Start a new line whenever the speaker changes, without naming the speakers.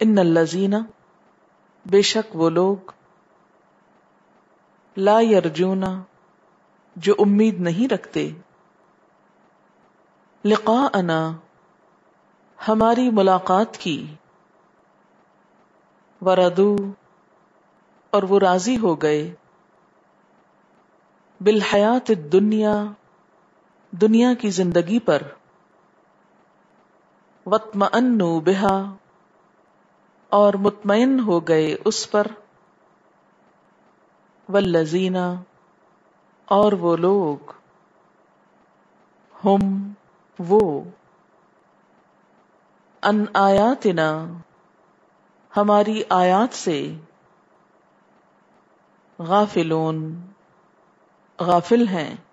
इन्नल्लज़ीना बेशक वो लोग ला यरजूना जो उम्मीद नहीं रखते लिक़ाअना हमारी मुलाकात की वरदू और वो राजी हो गए बिल हयात दुनिया दुनिया की जिंदगी पर वत्मअन्नु बिहा और मुतमईन हो गए उस पर वल्लज़ीना और वो लोग हुम वो अन आयातिना हमारी आयात से गाफिलून गाफिल हैं।